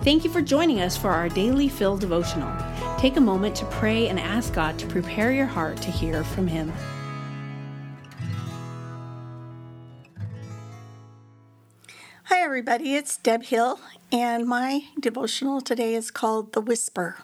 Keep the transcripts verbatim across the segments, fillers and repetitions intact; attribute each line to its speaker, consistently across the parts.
Speaker 1: Thank you for joining us for our Daily Fill devotional. Take a moment to pray and ask God to prepare your heart to hear from Him.
Speaker 2: Hi everybody, it's Deb Hill, and my devotional today is called The Whisper.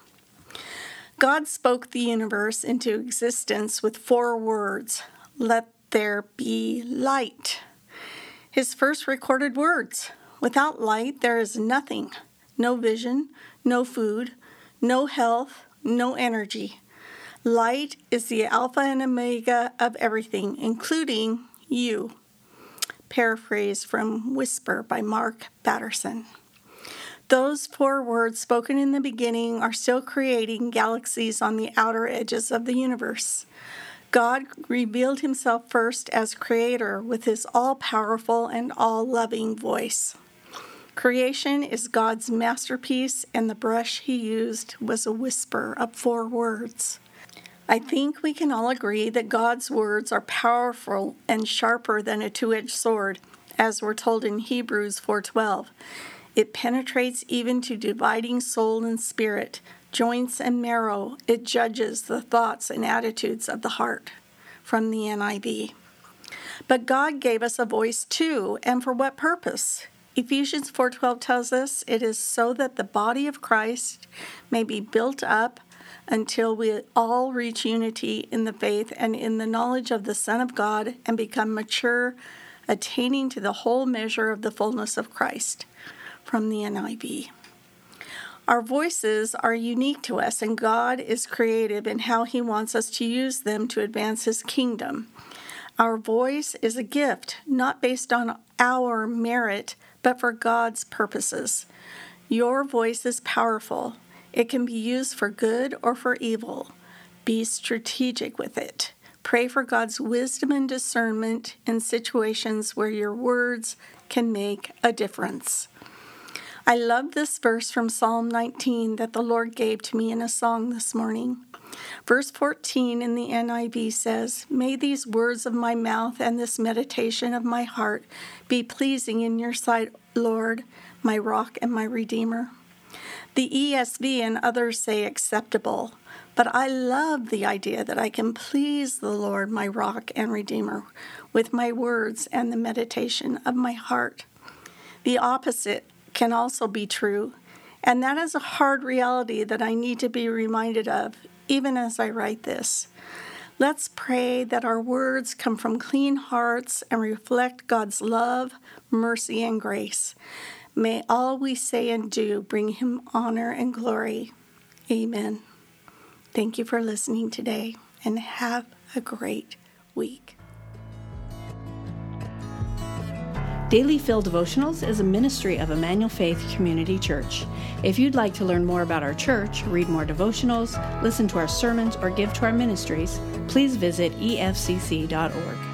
Speaker 2: God spoke the universe into existence with four words: let there be light. His first recorded words. Without light, there is nothing. No vision, no food, no health, no energy. Light is the alpha and omega of everything, including you. Paraphrase from Whisper by Mark Batterson. Those four words spoken in the beginning are still creating galaxies on the outer edges of the universe. God revealed Himself first as Creator with His all-powerful and all-loving voice. Creation is God's masterpiece, and the brush He used was a whisper of four words. I think we can all agree that God's words are powerful and sharper than a two-edged sword, as we're told in Hebrews four twelve. It penetrates even to dividing soul and spirit, joints and marrow. It judges the thoughts and attitudes of the heart, from the N I V. But God gave us a voice too, and for what purpose? Ephesians four twelve tells us it is so that the body of Christ may be built up until we all reach unity in the faith and in the knowledge of the Son of God and become mature, attaining to the whole measure of the fullness of Christ, from the N I V. Our voices are unique to us, and God is creative in how He wants us to use them to advance His kingdom. Our voice is a gift, not based on our merit, but for God's purposes. Your voice is powerful. It can be used for good or for evil. Be strategic with it. Pray for God's wisdom and discernment in situations where your words can make a difference. I love this verse from Psalm nineteen that the Lord gave to me in a song this morning. Verse fourteen in the N I V says, "May these words of my mouth and this meditation of my heart be pleasing in your sight, Lord, my rock and my redeemer." The E S V and others say acceptable, but I love the idea that I can please the Lord, my rock and redeemer, with my words and the meditation of my heart. The opposite can also be true, and that is a hard reality that I need to be reminded of, even as I write this. Let's pray that our words come from clean hearts and reflect God's love, mercy, and grace. May all we say and do bring Him honor and glory. Amen. Thank you for listening today, and have a great week.
Speaker 1: Daily Fill Devotionals is a ministry of Emmanuel Faith Community Church. If you'd like to learn more about our church, read more devotionals, listen to our sermons, or give to our ministries, please visit E F C C dot org.